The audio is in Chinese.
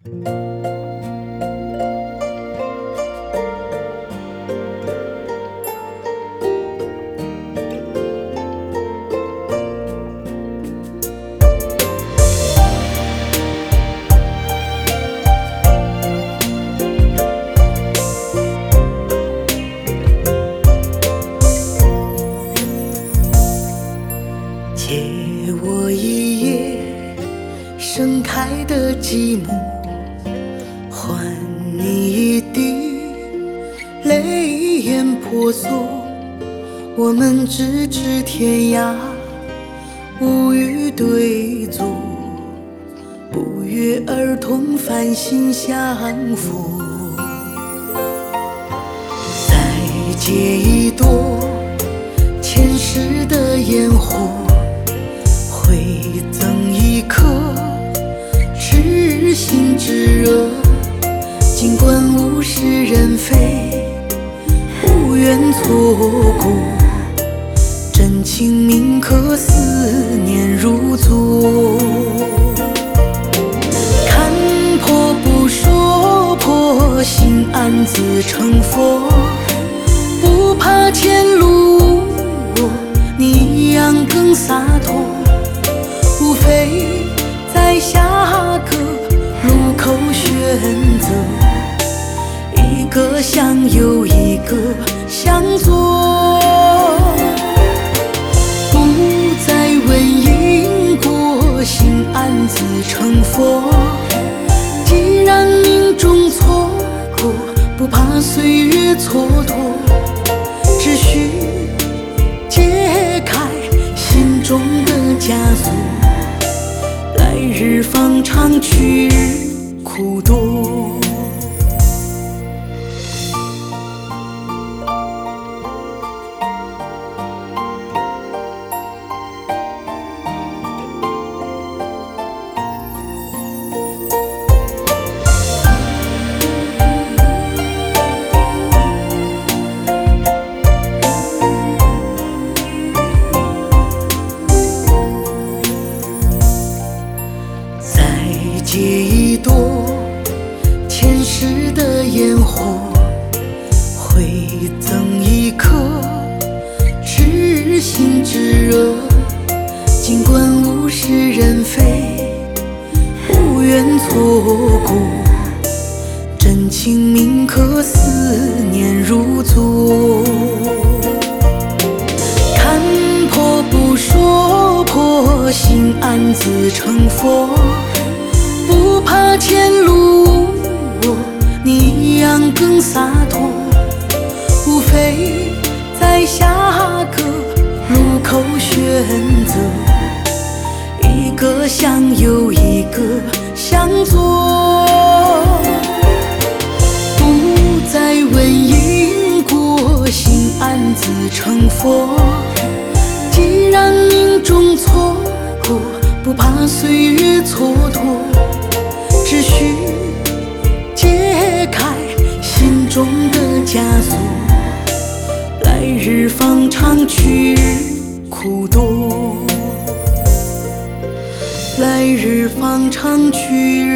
借我一夜盛开的寂寞，换你一滴泪眼婆娑。我们咫尺天涯，无语对坐，不约而同繁星相逢。再借一朵前世的烟火，回赠一颗痴心之热。尽管物是人非，无缘错过，真情铭刻，思念如昨。看破不说破，心安自成佛。不怕前路无我，你一样更洒脱。无非在下个路口选择，一个向右，一个向左。不再问因果，心安自成佛。既然命中错过，不怕岁月蹉跎，只需解开心中的枷锁。来日方长，去日苦多。借一朵前世的烟火，回赠一颗痴心之热。尽管物是人非，无缘错过，真情铭刻，思念如昨。看破不说破，心安自成佛。不怕前路无我，你一样更洒脱。无非在下个路口选择，一个向右，一个向左。不再问因果，心安自成佛。既然命中错过，不怕岁月蹉跎，只需解开心中的枷锁。来日方长，去日苦多。来日方长，去日